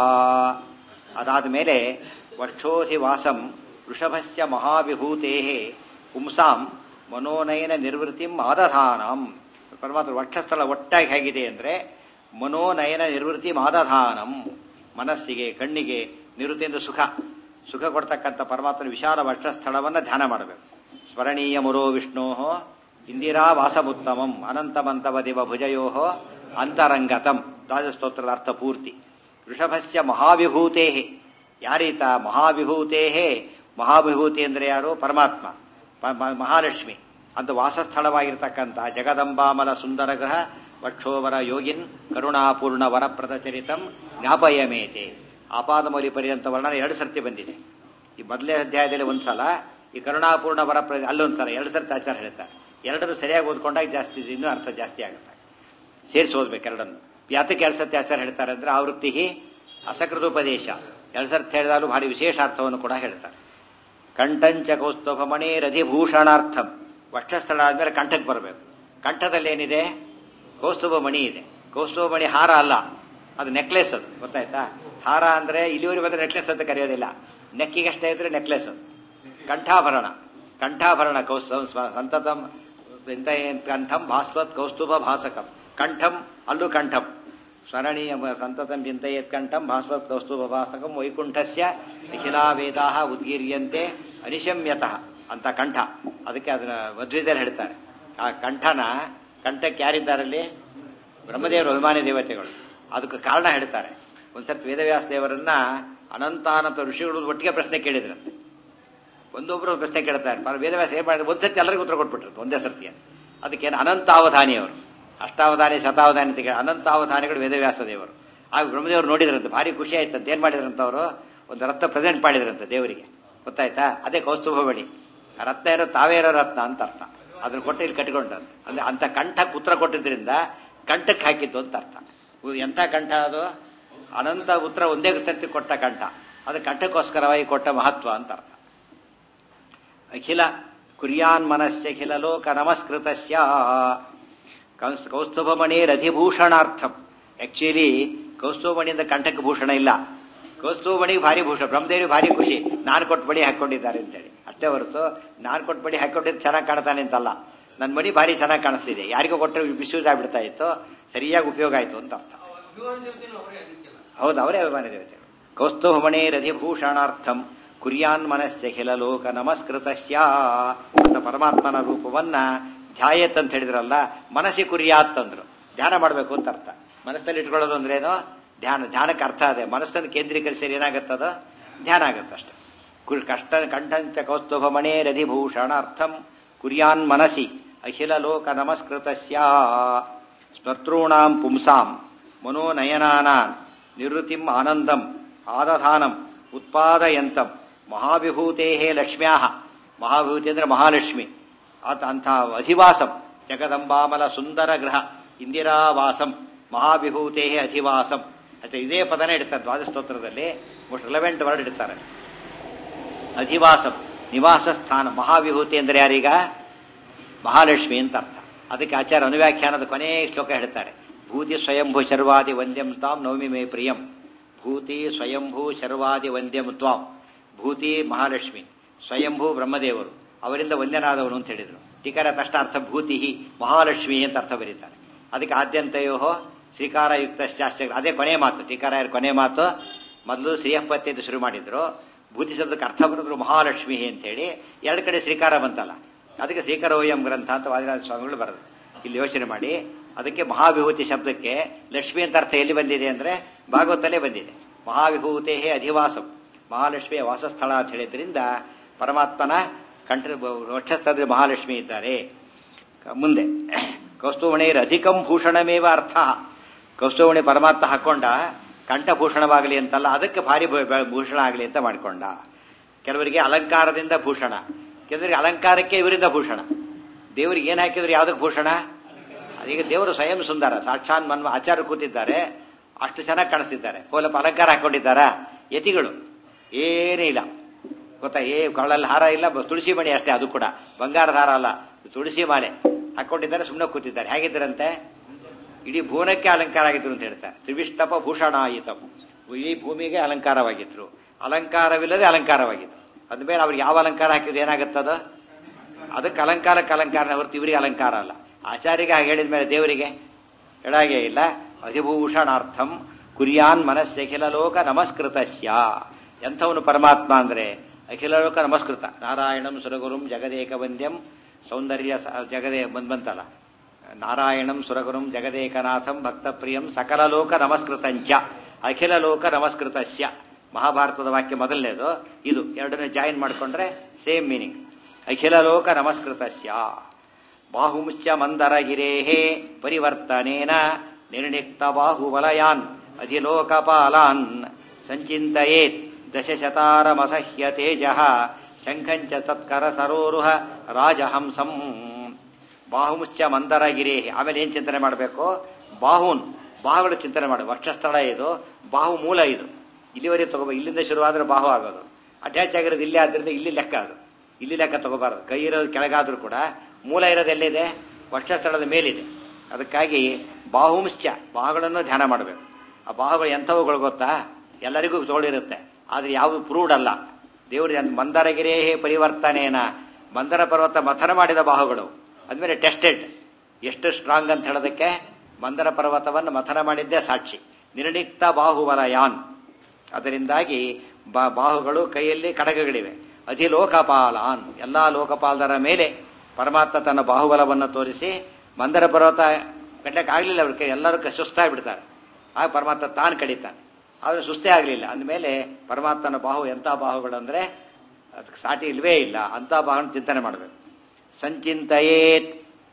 ಅದಾದ ಮೇಲೆ ವಕ್ಷೋಧಿವಾಸಂ ವೃಷಭಸ್ಯ ಮಹಾವಿಭೂತೇಃ ಪುಂಸಾಂ ಮನೋನಯನ ನಿರ್ವೃತಿಂ ಆದಧಾನಂ. ಪರಮಾತ್ಮ ವಕ್ಷಸ್ಥಳ ಒಟ್ಟಾಗಿ ಹೇಗಿದೆ ಅಂದ್ರೆ ಮನೋನಯನ ನಿರ್ವೃತಿ ಮಾದಧಾನಂ, ಮನಸ್ಸಿಗೆ ಕಣ್ಣಿಗೆ ನಿವೃತ್ತಿಯಿಂದ ಸುಖ ಕೊಡ್ತಕ್ಕಂಥ ಪರಮಾತ್ಮನ ವಿಶಾಲ ವಕ್ಷಸ್ಥಳವನ್ನು ಧ್ಯಾನ ಮಾಡಬೇಕು. ಸ್ಮರಣೀಯ ಮುರೋ ವಿಷ್ಣೋ ಇಂದಿರಾ ವಾಸಮುತ್ತಮಂ ಅನಂತಮಂತವದಿವ ಭುಜಯೋ ಅಂತರಂಗತಂ. ದ್ವಾದಶಸ್ತೋತ್ರದ ಅರ್ಥ ಪೂರ್ತಿ. ವೃಷಭಸ್ಯ ಮಹಾವಿಭೂತೇ, ಯಾರೀತ ಮಹಾವಿಭೂತೇ, ಮಹಾವಿಭೂತಿ ಅಂದ್ರೆ ಯಾರು? ಪರಮಾತ್ಮ, ಮಹಾಲಕ್ಷ್ಮಿ ಅಂತ ವಾಸಸ್ಥಳವಾಗಿರ್ತಕ್ಕಂತಹ ಜಗದಂಬಾಮಲ ಸುಂದರ ಗ್ರಹ ವಕ್ಷೋವರ ಯೋಗಿನ್ ಕರುಣಾಪೂರ್ಣ ವರಪ್ರದಚರಿತಂ ಜ್ಞಾಪಯಮೇತೆ. ಆಪಾದಮೌಲಿ ಪರ್ಯಂತ ವರ್ಣನೆ 2 ಸರ್ತಿ ಬಂದಿದೆ. ಈ ಮೊದಲನೇ ಅಧ್ಯಾಯದಲ್ಲಿ ಒಂದ್ಸಲ, ಈ ಕರುಣಾಪೂರ್ಣ ಅಲ್ಲೊಂದ್ಸಲ, 2 ಸರ್ತಿ ಆಚಾರ ಹೇಳ್ತಾರೆ. ಎರಡನ್ನು ಸರಿಯಾಗಿ ಓದ್ಕೊಂಡಾಗ ಜಾಸ್ತಿ ಇನ್ನೂ ಅರ್ಥ ಜಾಸ್ತಿ ಆಗುತ್ತೆ. ಸೇರಿಸಿ ಓದ್ಬೇಕು ಎರಡನ್ನು. ಯಾತಕ್ಕೆ 2 ಸರ್ತಿ ಆಚಾರ ಹೇಳ್ತಾರೆ ಅಂದ್ರೆ ಆವೃತ್ತಿ ಅಸಕೃತೋಪದೇಶ. 2 ಸರ್ತಿ ಹೇಳಿದಾಗಲೂ ಭಾರಿ ವಿಶೇಷ ಅರ್ಥವನ್ನು ಕೂಡ ಹೇಳ್ತಾರೆ. ಕಂಠಂಚ ಕೌಸ್ತುಭಮಣೇರಧಿಭೂಷಣಾರ್ಥಂ. ವಕ್ಷಸ್ಥಳ ಆದ್ಮೇಲೆ ಕಂಠಕ್ಕೆ ಬರಬೇಕು. ಕಂಠದಲ್ಲಿ ಏನಿದೆ? ಕೌಸ್ತುಭಮಣಿ ಇದೆ. ಕೌಸ್ತುಭಮಣಿ ಹಾರ ಅಲ್ಲ, ಅದು ನೆಕ್ಲೆಸ್. ಅದು ಗೊತ್ತಾಯ್ತಾ? ಹಾರ ಅಂದ್ರೆ ಇಲ್ಲಿವರೆಗೆ ಬಂದ್ರೆ ನೆಕ್ಲೆಸ್ ಅಂತ ಕರೆಯೋದಿಲ್ಲ. ನೆಕ್ಕಿಗಷ್ಟೇ ಇದ್ರೆ ನೆಕ್ಲೆಸ್. ಕಂಠಾಭರಣ, ಕಂಠಾಭರಣ ಸಂತತಂ ಕಂಠಂ ಭಾಸ್ವತ್ ಕೌಸ್ತುಭ ಭಾಸಕಂ. ಕಂಠಂ ಅಲ್ಲೂ ಕಂಠಂ ಸ್ಮರಣೀಯ ಸಂತತಂ ಚಿಂತಯೇತ್ ಕಂಠಂ ಭಾಸ್ವತ್ ಕೌಸ್ತುಭ ಭಾಸಕಂ ವೈಕುಂಠಸ್ಯ ನಿಖಿಲಾ ವೇದಾಹ ಉದ್ಗೀರ್ಯಂತೆ ಅನಿಶಮ್ಯತಃ ಅಂತ ಕಂಠ. ಅದಕ್ಕೆ ಅದನ್ನ ಮಧ್ವಿದಲ್ಲಿ ಹೇಳ್ತಾರೆ. ಆ ಕಂಠಕ್ಕೆ ಯಾರಿದ್ದಾರಲ್ಲಿ? ಬ್ರಹ್ಮದೇವರು ಅಭಿಮಾನಿ ದೇವತೆಗಳು. ಅದಕ್ಕೆ ಕಾರಣ ಹೇಳ್ತಾರೆ. ಒಂದ್ಸರ್ತಿ ವೇದವ್ಯಾಸ ದೇವರನ್ನ ಅನಂತಾನಂತ ಋಷಿಗಳು ಒಟ್ಟಿಗೆ ಪ್ರಶ್ನೆ ಕೇಳಿದ್ರಂತೆ. ಒಂದೊಬ್ರು ಪ್ರಶ್ನೆ ಕೇಳ್ತಾರೆ. ವೇದವ್ಯಾಸ ಏನ್ ಮಾಡಿದ್ರೆ ಒಂದ್ಸರ್ತಿ ಎಲ್ಲರಿಗೂ ಉತ್ತರ ಕೊಟ್ಬಿಟ್ರು ಒಂದೇ ಸರ್ತಿ. ಅದಕ್ಕೇನು ಅನಂತಾವಧಾನಿ ಅವರು, ಅಷ್ಟಾವಧಾನಿ ಶತಾವಧಾನಿ ಅಂತ ಕೇಳಿ ಅನಂತಾವಧಾನಿಗಳು ವೇದವ್ಯಾಸ ದೇವರು. ಆಗ ಬ್ರಹ್ಮದೇವರು ನೋಡಿದ್ರಂತೆ, ಭಾರಿ ಖುಷಿ ಆಯ್ತಂತ. ಏನ್ ಮಾಡಿದ್ರಂತ ಅವರು? ಒಂದು ರತ್ನ ಪ್ರೆಸೆಂಟ್ ಮಾಡಿದ್ರಂತೆ ದೇವರಿಗೆ. ಗೊತ್ತಾಯ್ತಾ? ಅದೇ ಕೌಸ್ತುಭಮಣಿ. ರತ್ನ ಇರೋ ತಾವೇ ಇರೋ ರತ್ನ ಅಂತ ಅರ್ಥ. ಅದನ್ನ ಕೊಟ್ಟು ಇಲ್ಲಿ ಕಟ್ಕೊಂಡಂತ ಅಂದ್ರೆ ಅಂತ ಕಂಠಕ್ಕೆ ಉತ್ತರ ಕೊಟ್ಟಿದ್ರಿಂದ ಕಂಠಕ್ಕೆ ಹಾಕಿದ್ದು ಅಂತ ಅರ್ಥ. ಎಂಥ ಕಂಠ ಅದು? ಅನಂತ ಉತ್ತರ ಒಂದೇ ಸರ್ತಿ ಕೊಟ್ಟ ಕಂಠ. ಅದು ಕಂಠಕ್ಕೋಸ್ಕರವಾಗಿ ಕೊಟ್ಟ ಮಹತ್ವ ಅಂತ ಅರ್ಥ. ಅಖಿಲ ಕುರ್ಯಾನ್ ಮನಸ್ಯ ಅಖಿಲ ಲೋಕ ನಮಸ್ಕೃತಸ್ಯ ಕೌಸ್ತುಭಮಣಿರಧಿಭೂಷಣಾರ್ಥಂ. ಆಕ್ಚುಲಿ ಕೌಸ್ತುಭಮಣಿಯಿಂದ ಕಂಠಕ್ಕೆ ಭೂಷಣ ಇಲ್ಲ. ಕೌಸ್ತುಭಮಣಿಗೆ ಭಾರಿ ಭೂಷಣ. ಬ್ರಹ್ಮದೇವಿ ಭಾರಿ ಖುಷಿ, ನಾನು ಕೊಟ್ಟು ಬಡಿ ಹಾಕೊಂಡಿದ್ದಾರೆ ಅಂತೇಳಿ. ಅಷ್ಟೇ ಹೊರತು ನಾನು ಕೊಟ್ಟು ಬಡಿ ಹಾಕೊಂಡಿದ್ದು ಚೆನ್ನಾಗಿ ಕಾಣ್ತಾನೆ ಅಂತಲ್ಲ. ನನ್ನ ಮಣಿ ಭಾರಿ ಚೆನ್ನಾಗಿ ಕಾಣಿಸ್ತಿದೆ, ಯಾರಿಗೂ ಕೊಟ್ಟರೆ ಮಿಸ್ಯೂಸ್ ಆಗ್ಬಿಡ್ತಾ ಇತ್ತು, ಸರಿಯಾಗಿ ಉಪಯೋಗ ಆಯ್ತು ಅಂತ ಅರ್ಥ. ಹೌದು, ಅವರೇ ಅಭಿಮಾನಿ ದೇವತೆಗಳು. ಕೌಸ್ತುಭಮಣಿರಧಿಭೂಷಣಾರ್ಥಂ ಕುರ್ಯಾನ್ ಮನಸ್ಯ ಅಖಿಲ ಲೋಕ ನಮಸ್ಕೃತಸ್ಯ ಅಂತ ಪರಮಾತ್ಮನ ರೂಪವನ್ನ ಧ್ಯಾಯತ್ ಅಂತ ಹೇಳಿದ್ರಲ್ಲ, ಮನಸ್ಸಿ ಕುರ್ಯಾತ್ ಅಂದ್ರು. ಧ್ಯಾನ ಮಾಡಬೇಕು ಅಂತ ಅರ್ಥ. ಮನಸ್ಸಲ್ಲಿ ಇಟ್ಕೊಳ್ಳೋದು ಅಂದ್ರೇನು? ಧ್ಯಾನಕ್ಕೆ ಅರ್ಥ ಅದೇ. ಮನಸ್ಸನ್ನು ಕೇಂದ್ರೀಕರಿಸಿದ್ರೆ ಏನಾಗುತ್ತದ? ಧ್ಯಾನ ಆಗುತ್ತಷ್ಟೆ. ಕಂಠಂಚ ಕೌಸ್ತುಭಮಣೇರಧಿಭೂಷಣಾರ್ಥಂ ಕುರ್ಯಾನ್ ಮನಸಿ ಅಖಿಲ ಲೋಕ ನಮಸ್ಕೃತಸ್ಯ ಸ್ಮರ್ತॄಣಾಂ ಪುಂಸಾಂ ಮನೋನಯನಾನಾಂ ನಿವೃತ್ತಿಂ ಆನಂದಂ ಆದಧಾನಂ ಉತ್ಪಾದಯಂತಂ ಮಹಾವಿಭೂತೇ ಲಕ್ಷ್ಮ್ಯಾ, ಮಹಾವಿಭೂತಿ ಅಂದ್ರೆ ಮಹಾಲಕ್ಷ್ಮಿ, ಅಂಥ ಅಧಿವಾಸಂ ಜಗದಂಬಾಮಲ ಸುಂದರ ಗೃಹ ಇಂದಿರಾವಾಸಂ ಮಹಾವಿಭೂತೇ ಅಧಿವಾಸಂ. ಅಥವಾ ಇದೇ ಪದನೇ ಇಡ್ತಾರೆ ದ್ವಾದಸ್ತೋತ್ರದಲ್ಲಿ, ಮೋಸ್ಟ್ ರಿಲೆವೆಂಟ್ ವರ್ಡ್ ಇಡ್ತಾರೆ. ಅಧಿವಾಸಂ ನಿವಾಸ ಸ್ಥಾನ. ಮಹಾವಿಭೂತಿ ಅಂದ್ರೆ ಯಾರೀಗ ಮಹಾಲಕ್ಷ್ಮಿ ಅಂತ ಅರ್ಥ. ಅದಕ್ಕೆ ಆಚಾರ್ಯ ಅನುವ್ಯಾಖ್ಯಾನದ ಕೊನೆಯ ಶ್ಲೋಕ ಹೇಳ್ತಾರೆ, ಭೂತಿ ಸ್ವಯಂಭೂ ಶರ್ವಾದಿ ವಂದ್ಯಂ ತ್ವಾಂ ನವಮಿ ಮೇ ಪ್ರಿಯಂ. ಭೂತಿ ಸ್ವಯಂಭೂ ಶರ್ವಾದಿ ವಂದ್ಯಂ ತ್ವಾಂ. ಭೂತಿ ಮಹಾಲಕ್ಷ್ಮಿ, ಸ್ವಯಂಭೂ ಬ್ರಹ್ಮದೇವರು, ಅವರಿಂದ ವಂದ್ಯನಾದವನು ಅಂತ ಹೇಳಿದ್ರು. ಟೀಕಾರ ತಷ್ಟ ಅರ್ಥ ಭೂತಿ ಮಹಾಲಕ್ಷ್ಮಿ ಅಂತ ಅರ್ಥ ಬರೀತಾರೆ. ಅದಕ್ಕೆ ಆದ್ಯಂತಯೋ ಶ್ರೀಕಾರಯುಕ್ತ ಶಾಸ್ತ್ರ, ಅದೇ ಕೊನೆ ಮಾತು. ಟೀಕಾರಾಯರ ಕೊನೆ ಮಾತು. ಮೊದಲು ಶ್ರೀಯಪತ್ತಿ ಅಂತ ಶುರು ಮಾಡಿದ್ರು, ಭೂತಿ ಶಬ್ದಕ್ಕೆ ಅರ್ಥ ಬರೆದ್ರು ಮಹಾಲಕ್ಷ್ಮಿ ಅಂತ ಹೇಳಿ. ಎರಡು ಕಡೆ ಶ್ರೀಕಾರ ಬಂತಲ್ಲ, ಅದಕ್ಕೆ ಶ್ರೀಕರೋಯಂ ಗ್ರಂಥ ಅಂತ ವಾದಿರಾಜ ಸ್ವಾಮಿಗಳು ಬರೆದು. ಇಲ್ಲಿ ಯೋಚನೆ ಮಾಡಿ, ಅದಕ್ಕೆ ಮಹಾವಿಭೂತಿ ಶಬ್ದಕ್ಕೆ ಲಕ್ಷ್ಮಿ ಅಂತ ಅರ್ಥ ಎಲ್ಲಿ ಬಂದಿದೆ ಅಂದ್ರೆ ಭಾಗವತಲ್ಲೇ ಬಂದಿದೆ. ಮಹಾವಿಭೂತೇ ಅಧಿವಾಸಂ, ಮಹಾಲಕ್ಷ್ಮಿಯ ವಾಸಸ್ಥಳ ಅಂತ ಹೇಳಿದ್ರಿಂದ ಪರಮಾತ್ಮನ ವಕ್ಷಸ್ಥಳದಲ್ಲಿ ಮಹಾಲಕ್ಷ್ಮಿ ಇದ್ದಾರೆ. ಮುಂದೆ ಕೌಸ್ತುವಣೇರ್ ಅಧಿಕಂ ಭೂಷಣಮೇವ ಅರ್ಥ. ಕೌಸ್ತುವಣಿ ಪರಮಾತ್ಮ ಹಾಕೊಂಡ ಕಂಠಭೂಷಣವಾಗಲಿ ಅಂತಲ್ಲ, ಅದಕ್ಕೆ ಭಾರಿ ಭೂಷಣ ಆಗಲಿ ಅಂತ ಮಾಡಿಕೊಂಡ. ಕೆಲವರಿಗೆ ಅಲಂಕಾರದಿಂದ ಭೂಷಣ, ಕೆಲವರಿಗೆ ಅಲಂಕಾರಕ್ಕೆ ಇವರಿಂದ ಭೂಷಣ. ದೇವರಿಗೆ ಏನ್ ಹಾಕಿದ್ರು ಯಾವ್ದಕ್ಕೆ ಭೂಷಣ? ಅದೀಗ ದೇವರು ಸ್ವಯಂ ಸುಂದರ, ಸಾಕ್ಷಾತ್ ಮನ್ಮ ಆಚಾರ್ಯ ಕೂತಿದ್ದಾರೆ, ಅಷ್ಟು ಚೆನ್ನಾಗಿ ಕಾಣಿಸ್ತಿದ್ದಾರೆ. ಹೋಲಪ್ಪ ಅಲಂಕಾರ ಹಾಕೊಂಡಿದ್ದಾರಾ? ಯತಿಗಳು ಏನೇ ಇಲ್ಲ ಗೊತ್ತಾ, ಕೊಳ್ಳಲ್ಲಿ ಹಾರ ಇಲ್ಲ, ತುಳಸಿ ಮಣಿ ಅಷ್ಟೇ, ಅದು ಕೂಡ ಬಂಗಾರದ ಹಾರ ಅಲ್ಲ, ತುಳಸಿ ಮಾಲೆ ಹಾಕೊಂಡಿದ್ದಾರೆ, ಸುಮ್ಮನೆ ಕೂತಿದ್ದಾರೆ. ಹೇಗಿದ್ದರಂತೆ? ಇಡೀ ಭುವನಕ್ಕೆ ಅಲಂಕಾರ ಆಗಿದ್ರು ಅಂತ ಹೇಳ್ತಾರೆ. ತ್ರಿವಿಷ್ಟಪ ಭೂಷಣ ಆಯಿತಂ, ಈ ಭೂಮಿಗೆ ಅಲಂಕಾರವಾಗಿದ್ರು, ಅಲಂಕಾರವಿಲ್ಲದೆ ಅಲಂಕಾರವಾಗಿದ್ರು. ಅಂದ್ಮೇಲೆ ಅವ್ರಿಗೆ ಯಾವ ಅಲಂಕಾರ ಹಾಕಿದ್ರು ಏನಾಗುತ್ತದ? ಅದಕ್ಕೆ ಅಲಂಕಾರಕ್ಕೆ ಅಲಂಕಾರನ ಹೊರತು ಇವರಿಗೆ ಅಲಂಕಾರ ಅಲ್ಲ. ಆಚಾರ್ಯಗೆ ಹಾಗೆ ಹೇಳಿದ ಮೇಲೆ ದೇವರಿಗೆ ಹೇಳಾಗೇ ಇಲ್ಲ. ಅಧಿಭೂಷಣಾರ್ಥಂ ಕುರ್ಯಾನ್ ಮನಸ್ಸಖಿಲ ಲೋಕ ನಮಸ್ಕೃತಸ್ಯ. ಎಂಥವನು ಪರಮಾತ್ಮ ಅಂದ್ರೆ ಅಖಿಲ ಲೋಕ ನಮಸ್ಕೃತ. ನಾರಾಯಣಂ ಸುರಗುರುಂ ಜಗದೇಕ ವಂದ್ಯಂ ಸೌಂದರ್ಯ ಜಗದೇ ಬಂತಲ್ಲ, ನಾರಾಯಣಂ ಸುರಗುರುಂ ಜಗದೇಕನಾಥಂ ಭಕ್ತಪ್ರಿಯಂ ಸಕಲ ಲೋಕ ನಮಸ್ಕೃತಂಚ ಅಖಿಲ ಲೋಕ ನಮಸ್ಕೃತಸ್ಯ. ಮಹಾಭಾರತದ ವಾಕ್ಯ ಮೊದಲನೇದು, ಇದು ಎರಡನೇ ಜಾಯಿನ್ ಮಾಡಿಕೊಂಡ್ರೆ ಸೇಮ್ ಮೀನಿಂಗ್. ಅಖಿಲ ಲೋಕ ನಮಸ್ಕೃತಸ್ಯ. ಬಾಹುಮುಚ್ಚ ಮಂದರಗಿರೇಹೇ ಪರಿವರ್ತನೇನ ನಿರ್ಣಿಕ್ತ ಬಾಹುಬಲಯಾನ್ ಅಧಿಲೋಕಪಾಲಾನ್ ಸಂಚಿಂತಯೇತ್ ದಶಶತಾರಮಸಹ್ಯ ತೇಜಃ ಶಂಖಂಚ ತತ್ಕರ ಸರೋರುಹ ರಾಜಹಂಸಂ. ಬಾಹುಮುಚ್ಚ ಮಂದರಗಿರೇಹಿ. ಆಮೇಲೆ ಏನ್ ಚಿಂತನೆ ಮಾಡಬೇಕು? ಬಾಹುಗಳು ಚಿಂತನೆ ಮಾಡಿ. ವಕ್ಷಸ್ಥಳ ಇದು, ಬಾಹು ಮೂಲ ಇದು. ಇಲ್ಲಿವರೆಗೆ ತಗೋಬೇಕು. ಇಲ್ಲಿಂದ ಶುರುವಾದ್ರೆ ಬಾಹು ಆಗೋದು, ಅಟ್ಯಾಚ್ ಆಗಿರೋದು ಇಲ್ಲಿ, ಆದ್ರಿಂದ ಇಲ್ಲಿ ಲೆಕ್ಕ ಅದು. ಇಲ್ಲಿ ಲೆಕ್ಕ ತಗೋಬಾರದು. ಕೈ ಇರೋದು ಕೆಳಗಾದ್ರೂ ಕೂಡ ಮೂಲ ಇರೋದು ಎಲ್ಲಿದೆ? ವಕ್ಷಸ್ಥಳದ ಮೇಲಿದೆ. ಅದಕ್ಕಾಗಿ ಬಾಹುಂಶ್ಚ, ಬಾಹುಗಳನ್ನು ಧ್ಯಾನ ಮಾಡಬೇಕು. ಆ ಬಾಹುಗಳು ಎಂಥವುಗಳು ಗೊತ್ತಾ? ಎಲ್ಲರಿಗೂ ತೋಳಿರುತ್ತೆ, ಆದ್ರೆ ಯಾವುದು ಪ್ರೂವ್ಡ್ ಅಲ್ಲ. ದೇವರು ಮಂದರಗಿರೇಹೇ ಪರಿವರ್ತನೇನ, ಮಂದರ ಪರ್ವತ ಮಥನ ಮಾಡಿದ ಬಾಹುಗಳು. ಅದ್ಮೇಲೆ ಟೆಸ್ಟೆಡ್, ಎಷ್ಟು ಸ್ಟ್ರಾಂಗ್ ಅಂತ ಹೇಳೋದಕ್ಕೆ ಮಂದರ ಪರ್ವತವನ್ನು ಮಥನ ಮಾಡಿದ್ದೇ ಸಾಕ್ಷಿ. ನಿರ್ಣಿಕ್ತ ಬಾಹುಬಲಯಾನ್. ಅದರಿಂದಾಗಿ ಬಾಹುಗಳು, ಕೈಯಲ್ಲಿ ಕಡಗಗಳಿವೆ. ಅಧಿಲೋಕಪಾಲಾನ್, ಎಲ್ಲಾ ಲೋಕಪಾಲರ ಮೇಲೆ ಪರಮಾತ್ಮ ತನ್ನ ಬಾಹುಬಲವನ್ನು ತೋರಿಸಿ ಮಂದರ ಪರ್ವತ ಕಟ್ಟಕ್ಕೆ ಆಗ್ಲಿಲ್ಲ ಅವ್ರ ಕೈ, ಎಲ್ಲರೂ ಸುಸ್ತಾಗಿ ಬಿಡ್ತಾರೆ. ಆಗ ಪರಮಾತ್ಮ ತಾನು ಕಡಿತಾನೆ, ಆದ್ರೆ ಸುಸ್ತೇ ಆಗ್ಲಿಲ್ಲ. ಅಂದಮೇಲೆ ಪರಮಾತ್ಮನ ಬಾಹು ಎಂಥ ಬಾಹುಗಳು ಅಂದ್ರೆ ಅದಕ್ಕೆ ಸಾಟಿ ಇಲ್ವೇ ಇಲ್ಲ. ಅಂತ ಬಾಹುನ ಚಿಂತನೆ ಮಾಡಬೇಕು. ಸಂಚಿಂತಯೇತ್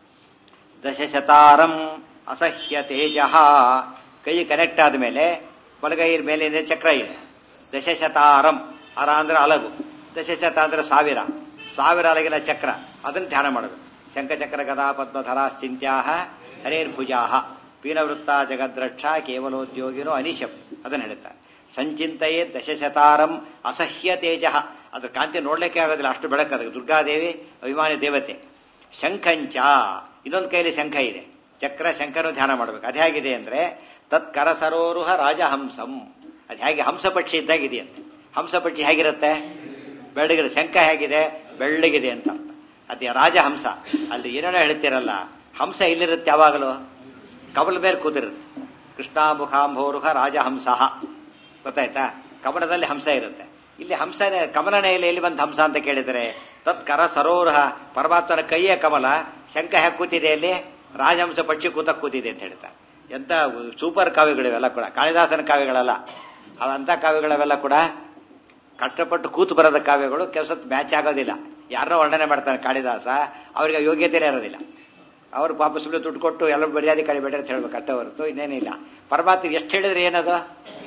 ದಶಶತಾರಂ ಅಸಹ್ಯ ತೇಜಃ. ಕೈ ಕನೆಕ್ಟ್ ಆದ್ಮೇಲೆ ಬಲಗೈ ಮೇಲೆ ಚಕ್ರ ಇದೆ. ದಶಶತಾರಂ, ಅರ ಅಂದ್ರೆ ಅಲಗು, ದಶಶತ ಅಂದ್ರೆ 1000 ಅಲಗಿನ ಚಕ್ರ, ಅದನ್ನು ಧ್ಯಾನ ಮಾಡಬೇಕು. ಶಂಖಚಕ್ರ ಗದಾ ಪದ್ಮಧರಾಶ್ಚಿಂತ್ಯಾಹ ಹರೇರ್ಭುಜಾಹ ಪೀನವೃತ್ತ ಜಗದ್ರಕ್ಷ ಕೇವಲೋದ್ಯೋಗಿನೋ ಅನಿಶಂ. ಅದನ್ನು ಹೇಳುತ್ತಾರೆ. ಸಂಚಿಂತೆಯೇ ದಶಶತಾರಂ ಅಸಹ್ಯ ತೇಜ. ಅದ್ರ ಕಾಂತಿ ನೋಡ್ಲಿಕ್ಕೆ ಆಗೋದಿಲ್ಲ, ಅಷ್ಟು ಬೆಳಕದ. ದುರ್ಗಾದೇವಿ ಅಭಿಮಾನಿ ದೇವತೆ. ಶಂಖಂಚ, ಇನ್ನೊಂದು ಕೈಲಿ ಶಂಖ ಇದೆ, ಚಕ್ರ ಶಂಖನೂ ಧ್ಯಾನ ಮಾಡಬೇಕು. ಅದು ಹೇಗಿದೆ ಅಂದ್ರೆ ತತ್ಕರ ಸರೋರುಹ ರಾಜಹಂಸಂ. ಅದು ಹೇಗೆ ಹಂಸಪಕ್ಷಿ ಇದ್ದಾಗಿದೆಯಂತೆ. ಹಂಸಪಕ್ಷಿ ಹೇಗಿರುತ್ತೆ? ಬೆಳ್ಳಗಿದೆ. ಶಂಖ ಹೇಗಿದೆ? ಬೆಳ್ಳಗಿದೆ ಅಂತ ಅರ್ಥ. ಅದೇ ರಾಜಹಂಸ. ಅಲ್ಲಿ ಏನೇನೋ ಹೇಳ್ತಿರಲ್ಲ, ಹಂಸ ಇಲ್ಲಿರುತ್ತೆ ಯಾವಾಗಲೂ ಕಮಲ ಮೇಲೆ ಕೂತಿರುತ್ತೆ. ಕೃಷ್ಣಾಮುಖಾಂಭೋರುಹ ರಾಜಹಂಸ. ಗೊತ್ತಾಯ್ತಾ? ಕಮಲದಲ್ಲಿ ಹಂಸ ಇರುತ್ತೆ. ಇಲ್ಲಿ ಹಂಸನೇ, ಕಮಲನೇ ಎಲ್ಲಿ ಬಂತ ಹಂಸ ಅಂತ ಕೇಳಿದರೆ ತತ್ಕರ ಸರೋರುಹ, ಪರಮಾತ್ಮನ ಕೈಯ ಕಮಲ. ಶಂಖ ಹೇಗೆ ಕೂತಿದೆ ಅಲ್ಲಿ? ರಾಜಹಂಸ ಪಕ್ಷಿ ಕೂತಿದೆ ಅಂತ ಹೇಳ್ತಾರೆ. ಎಂತ ಸೂಪರ್ ಕಾವ್ಯಗಳಿವೆಲ್ಲ ಕೂಡ, ಕಾಳಿದಾಸನ ಕಾವ್ಯಗಳಲ್ಲ ಅವಂತ ಕಾವ್ಯಗಳವೆಲ್ಲ ಕೂಡ ಕಷ್ಟಪಟ್ಟು ಕೂತು ಬರದ ಕಾವ್ಯಗಳು. ಕೆಲಸ ಮ್ಯಾಚ್ ಆಗೋದಿಲ್ಲ. ಯಾರನ್ನೋ ವರ್ಣನೆ ಮಾಡ್ತಾನೆ ಕಾಳಿದಾಸ, ಅವರಿಗೆ ಯೋಗ್ಯತೆನೇ ಇರೋದಿಲ್ಲ. ಅವರು ಪಾಪ ಸುಳ್ಳು ದುಡ್ಡು ಕೊಟ್ಟು ಎಲ್ಲರೂ ಮರ್ಯಾದೆ ಕಳಿಬೇಡ್ರಿ ಅಂತ ಹೇಳ್ಬೇಕು ಅಷ್ಟೇ ಹೊರತು ಇನ್ನೇನಿಲ್ಲ. ಪರಮಾತ್ಮ ಎಷ್ಟು ಹೇಳಿದ್ರೆ ಏನದು?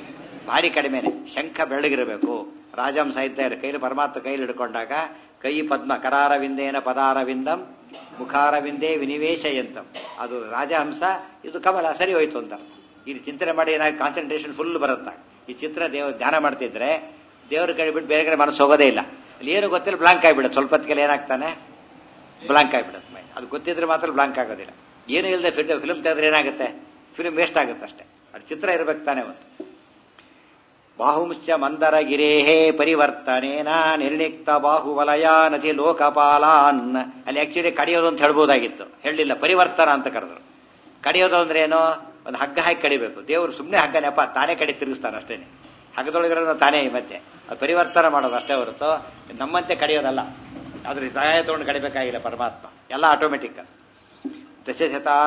ಭಾರಿ ಕಡಿಮೆನೆ. ಶಂಖ ಬೆಳ್ಳಗಿರಬೇಕು. ರಾಜಹಂಸ ಇದ್ದಾರೆ ಕೈಲಿ, ಪರಮಾತ್ಮ ಕೈಲಿ ಹಿಡ್ಕೊಂಡಾಗ ಕೈ ಪದ್ಮ, ಕರಾರವಿಂದೇನ ಪದಾರವಿಂದಂ ಮುಖಾರವಿಂದೇ ವಿನಿವೇಶಯಂತಂ. ಅದು ರಾಜಹಂಸ, ಇದು ಕಮಲ, ಸರಿ ಹೋಯ್ತು ಅಂತ. ಇದು ಚಿಂತನೆ ಮಾಡಿ ಏನಾಗಿ ಕಾನ್ಸಂಟ್ರೇಷನ್ ಫುಲ್ ಬರುತ್ತ. ಈ ಚಿತ್ರ ಧ್ಯಾನ ಮಾಡ್ತಿದ್ರೆ ದೇವ್ರ ಕಡೆ ಬಿಟ್ಟು ಬೇರೆ ಕಡೆ ಮನಸ್ಸು ಹೋಗೋದೇ ಇಲ್ಲ. ಅಲ್ಲಿ ಏನು ಗೊತ್ತಿಲ್ಲ, ಬ್ಲಾಂಕ್ ಆಗಿಬಿಡುತ್ತೆ. ಸ್ವಲ್ಪ ಹೊತ್ತಿಗೆ ಏನಾಗ್ತಾನೆ, ಬ್ಲಾಂಕ್ ಆಗಿಬಿಡುತ್ತೆ ಮೈ. ಅದು ಗೊತ್ತಿದ್ರೆ ಮಾತ್ರ ಬ್ಲಾಂಕ್ ಆಗೋದಿಲ್ಲ. ಏನು ಇಲ್ಲದೆ ಫಿಲ್ಮ್ ತೆಗೆದ್ರೆ ಏನಾಗುತ್ತೆ, ಫಿಲ್ಮ್ ವೇಸ್ಟ್ ಆಗುತ್ತೆ ಅಷ್ಟೇ. ಅದು ಚಿತ್ರ ಇರಬೇಕು ತಾನೇ ಒಂದು. ಬಾಹುಂಶ್ಚ ಮಂದರ ಗಿರೇಹೇ ಪರಿವರ್ತನೇನ ನಿರ್ಣಿಕ್ತ ಬಾಹುವಲಯ ನದಿ ಲೋಕಪಾಲಾನ್. ಅಲ್ಲಿ ಆಕ್ಚುಲಿ ಕಡಿಯೋದು ಅಂತ ಹೇಳ್ಬೋದಾಗಿತ್ತು, ಹೇಳಲಿಲ್ಲ. ಪರಿವರ್ತನ ಅಂತ ಕರೆದ್ರು. ಕಡಿಯೋದು ಅಂದ್ರೆ ಏನೋ ಒಂದು ಹಗ್ಗ ಹಾಕಿ ಕಡಿಬೇಕು. ದೇವರು ಸುಮ್ಮನೆ ಹಗ್ಗನೆಪ್ಪ ತಾನೇ ಕಡಿ ತಿರುಗಿಸ್ತಾನೆ ಅಷ್ಟೇನೆ. ಹಗ್ಗದೊಳಗಿರೋ ತಾನೇ ಈ ಮಧ್ಯೆ ಅದು ಪರಿವರ್ತನ ಮಾಡೋದು ಅಷ್ಟೇ ಹೊರತು ನಮ್ಮಂತೆ ಕಡಿಯೋದಲ್ಲ. ಅದ್ರ ಸಹಾಯ ತಗೊಂಡು ಕಡಿಬೇಕಾಗಿಲ್ಲ ಪರಮಾತ್ಮ, ಎಲ್ಲ ಆಟೋಮೆಟಿಕ್. ದಶಶತಾರ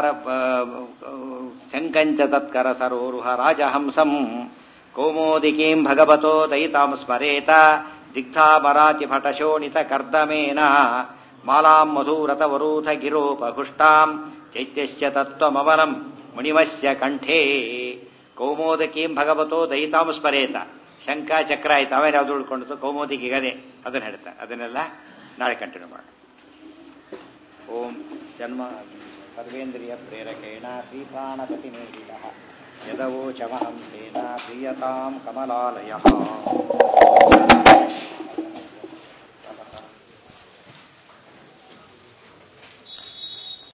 ಶಂಕಂಚ ತತ್ಕರ ಸರೋರುಹ ರಾಜಹಂಸಂ ಕೌಮೋದಿಕೀಂ ಭಗವತೋ ದಯಿತಾಂ ಸ್ಮರೇತ ದಿಗ್ಧಾಮರಾತಿ ಭಟಶೋಣಿತ ಕರ್ದಮೇನ ಮಾಲಾಂ ಮಧುರತವರೂಥ ಗಿರೋಪಹುಷ್ಟಾಂ ಚೈತ್ಯಶ್ಚ ತತ್ವಮವನಂ ಮುನಿಮಸ್ಯ ಕಂಠೇ. ಕೌಮೋದಕೀಂ ಭಗವತೋ ದಯಿತಾಂ ಸ್ಮರೇತ. ಶಂಕ ಚಕ್ರ ಆಯ್ತು, ಆಮೇಲೆ ಯಾವ್ದು ಉಳ್ಕೊಂಡದ್ದು ಕೌಮೋದಿಗೆ ಗದೆ, ಅದನ್ನ ಹೇಳ್ತಾರೆ. ಅದನ್ನೆಲ್ಲ ನಾಳೆ ಕಂಟಿನ್ಯೂ ಮಾಡೋಣ. ಓಂ ಜನ್ಮ ಸರ್ವೇಂದ್ರಿಯ ಪ್ರೇರಕೇಣ ಶ್ರೀಪ್ರಾಣಪತಿನೇಹಿತಃ ಯದವೋಚಮಹಂ ತೇನ ಪ್ರೀಯತಾಂ ಕಮಲಾಲಯಃ.